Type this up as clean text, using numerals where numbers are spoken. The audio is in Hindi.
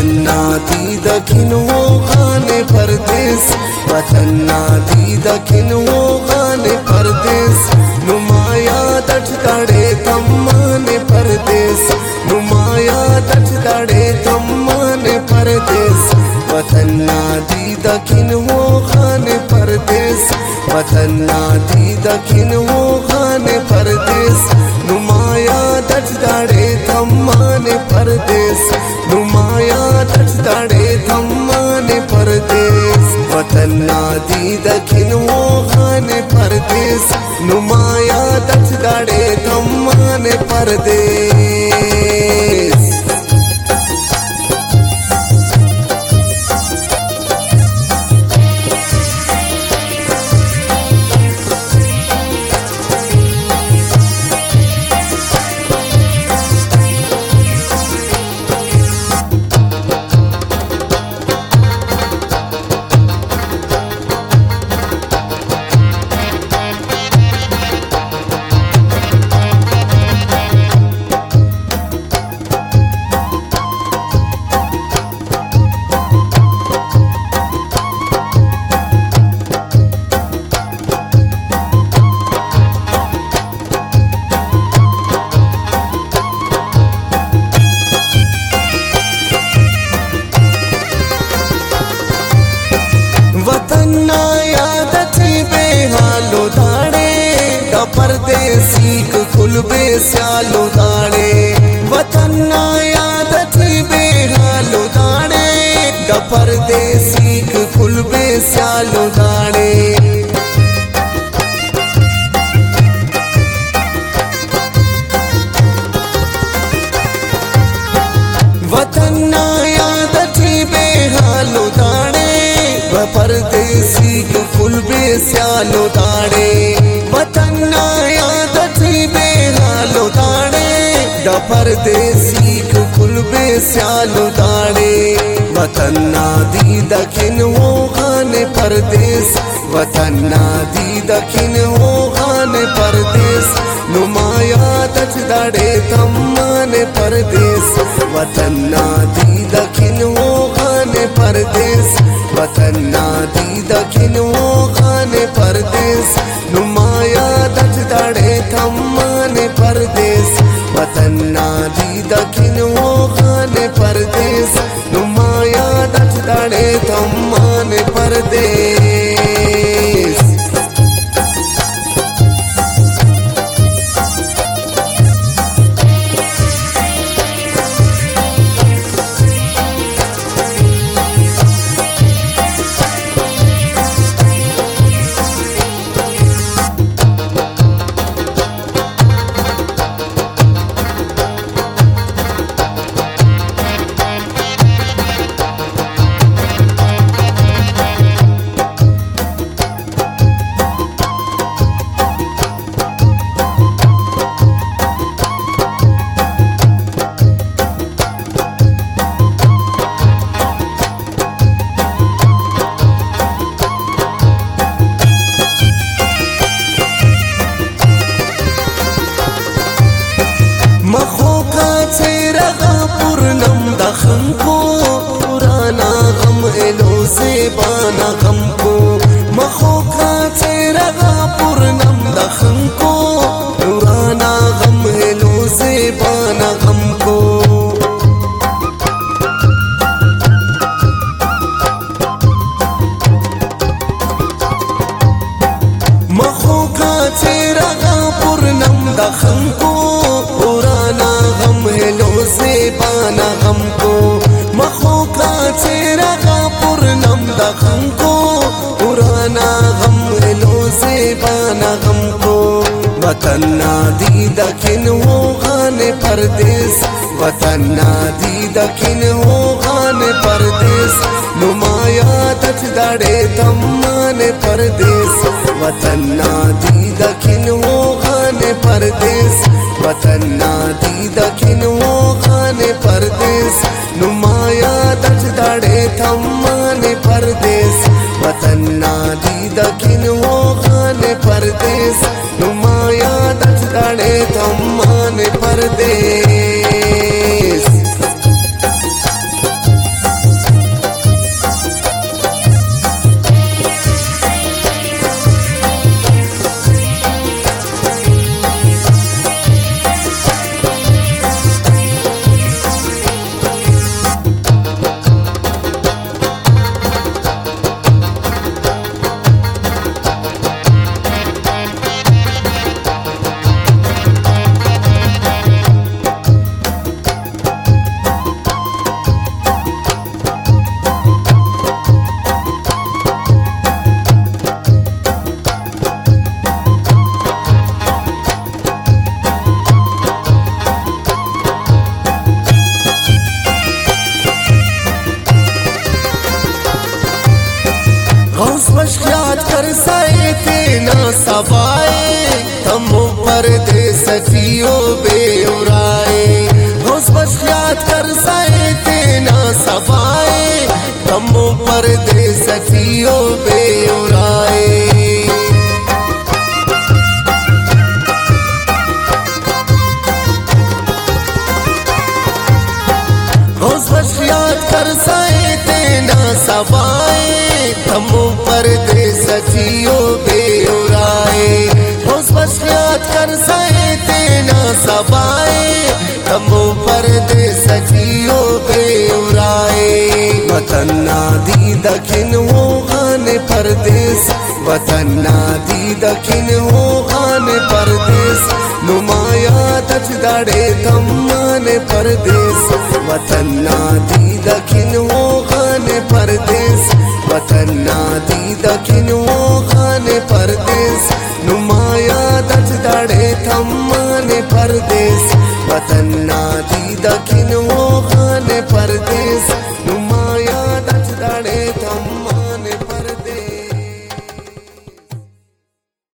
वतन नादी दखिन वो खाने परदेस, वतन नादी दखिन वो खाने परदेस, नुमाया तट तड़े तम्माने परदेस, नुमाया तट तड़े तम्माने परदेस, वतन नादी दखिन वो खाने परदेस, वतन नादी दखिन वो खाने परदेस, नुमाया तट तड़े तम्माने परदेस, नुमाया तट तड़े तम्माने परदेस, वतन नादी दखिन वो खाने परदेस, नुमाया तट तड़े तम्माने परदेस। वतन ना याद थी बेहालो दाड़े, दा परदेसी खुलबे स्यालो दाड़े, वतन ना याद थी बेहालो दाड़े, दा परदेसी खुलबे स्यालो दाड़े। वतन ना याद थी बेहालो दाड़े, परदेसी खुलबे स्यालो दाड़े, वतन ना याद थी बेहालो दाड़े, दा परदेसी खुलबे स्यालो दाड़े, वतन नादी दखिन वो खाने परदेस, वतन नादी दखिन वो खाने परदेस, नुमाया तट तड़े तम्माने परदेस, वतन नादी दखिन वो खाने परदेस, वतन नादी दखिन वो खाने परदेस, नुमाया तट तड़े तम्माने परदेस, वतन नादी दखिन वो खाने परदेस, नुमाया तट तड़े तम्माने परदेस। मखोका चेहरा पूर्णम दखम को, पुराना गम एलो से बाना गम को, मखोका चेहरा पूर्णम दखम को, पुराना गम एलो से बाना गम को। मखोका चेहरा पूर्णम दखम को, पुराना गम हेलो से बाना गम को, मखोका चेहरा पूर्णम दखम को, पुराना गम हेलो से बाना गम को। वतन नादी दखिन वो खाने परदेस, वतन नादी दखिन वो खाने परदेस, नुमाया तट तड़े तम्माने परदेस, वतन नादी दखिन वो खाने परदेस, वतन नादी दखिन वो खाने परदेस, नुमाया तट तड़े तम्माने परदेस, वतन नादी दखिन वो खाने परदेस, नुमाया तट तड़े तम्माने परदेस। वश याद कर साए तेना सवाए हम परदेस जियो बेउराए होश वश याद कर साए तेना सवाए हम परदेस जियो बेउराए याद कर साए तेना सवाए हम परदेस जियो बेउराए होश याद कर साए तेना सवाए हम परदेस जियो बेउराए वतन नादी दखिन हो आने परदेस वतन नादी दखिन हो आने परदेस नुमाया तज दाड़े तम्माने परदेस वतन नादी दखिन हो आने परदेस वतन नादी दखिन हो आने परदेस नुमाया तज दाड़े तम्माने परदेस वतन नादी दखिन हो आने परदेस